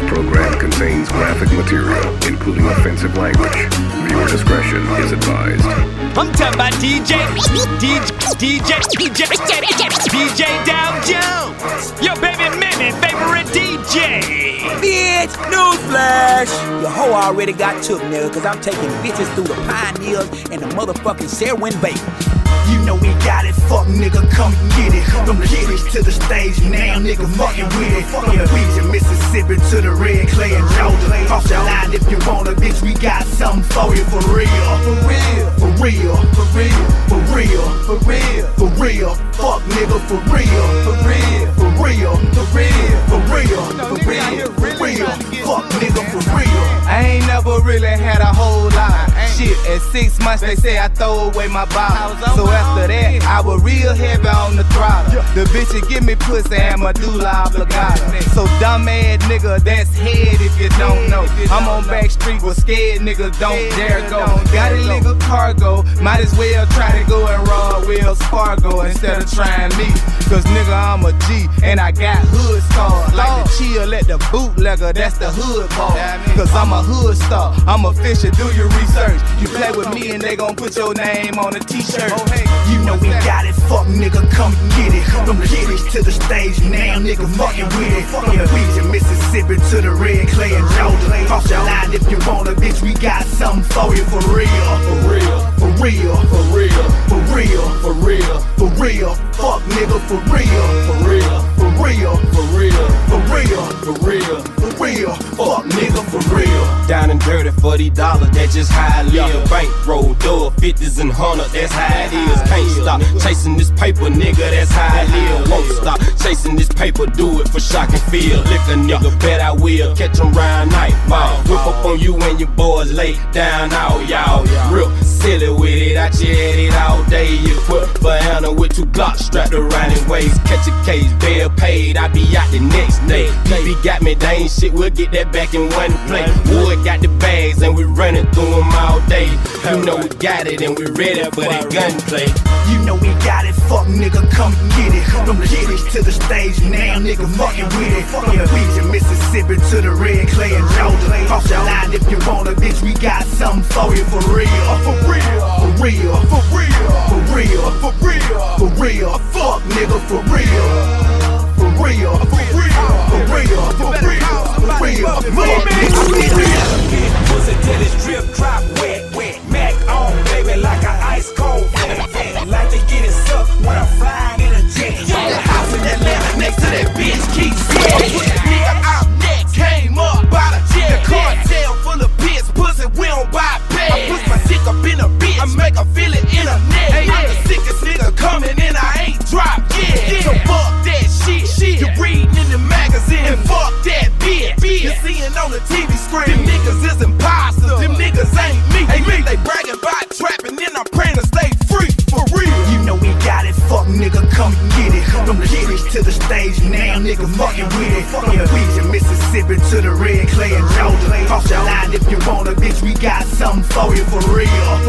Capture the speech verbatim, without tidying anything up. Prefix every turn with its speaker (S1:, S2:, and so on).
S1: program contains graphic material, including offensive language. Viewer discretion is advised.
S2: I'm talking about D J, D J, D J, D J, D J Dow Jones, your baby mammy favorite D J.
S3: Bitch, newsflash! Your hoe already got took, nigga, cause I'm taking bitches through the Pioneers and the motherfucking Sherwin Bay.
S4: You know we got it, fuck nigga, come get it. From the streets to the stage now, nigga, fucking with it. From the beach in Mississippi to the red clay in Georgia. Cross the line if you want it, bitch, we got something for you, for real. For real, for real, for real, for real, for real, for real. Fuck nigga, for real, for real, for real, for real, for real, for real, for real. Fuck nigga, for real.
S5: I ain't never really had a whole lot. Shit, at six months they say I throw away my bottle. So after that, I was real heavy on the throttle. The bitch would give me pussy and medulla oblongata. So dumb ass nigga, that's head if you don't know. I'm on back street with scared niggas, don't dare go. Got a nigga cargo, might as well try to go and rob Wells Fargo instead of trying me. Cause nigga, I'm a G and I got hood stars. Like the chill at the bootlegger, that's the hood ball. Cause I'm a hood star, I'm a fisher, do your research. You play with me and they gon' put your name on a t-shirt.
S4: You know we got it, fuck nigga, come get it. From the streets to the stage now, nigga, fucking with it. From the beach in Mississippi to the red clay in Georgia. Cross the line if you want it, bitch, we got something for you, for real. For real, for real, for real, for real, for real, for real. Fuck nigga, for real, for real, for real, for real, for real, for real, for real. Fuck nigga, for real.
S6: Down and dirty for these dollars, that's just how I live. Bankroll, door, fifties and hundreds, that's how it is. Can't stop chasing this paper, nigga, that's how I live. Won't stop chasing this paper, do it for shock and feel. Lick a nigga, bet I will. Catch 'em round nightfall. Whip up on you and your boys lay down all y'all. Real silly with it, I chat it all day. You put banana with two blocks strapped around in waist. Catch a case, bail paid, I be out the next day. P B got me, they ain't shit, we'll get that back in one play. Wood got the bags and we running through them all day. You know we got it and we ready for that gunplay.
S4: You know we got it, fuck nigga, come get it. From the streets to the stage now, nigga, fucking with it. From the beach in Mississippi to the red clay in Georgia. Cross the line if you want it, bitch, we got something for you, for real. For real, for real, for real, for real, for real, for real. Fuck nigga, for real. For real, for real, for real, for real, for real. Fuck nigga, for real.
S3: Pussy till it's drip, drop, wet, wet. Mac on, baby, like an ice cold fan, fan. Like to get it sucked when I'm flying in a jet. Got the house in Atlanta next to that bitch, keep saying. Nigga, I'm next, came up by the jet. The cartel full of bitch, pussy, we don't buy bags. I push my dick up in a bitch, I make her feel it in her neck. Hey, I'm the sickest nigga coming and I ain't dropped yet. So fuck that shit, shit. You reading in the magazine, and fuck that bitch. You seeing on the T V screen, them niggas is imposters, them niggas ain't me. Hey, me, they bragging about trapping, then I'm praying to stay free, for real.
S4: You know we got it, fuck nigga, come get it. From the streets to the stage now, nigga, fucking with it. From the beach in Mississippi to the red clay in Georgia. Cross the line if you want it, bitch, we got something for you, for real.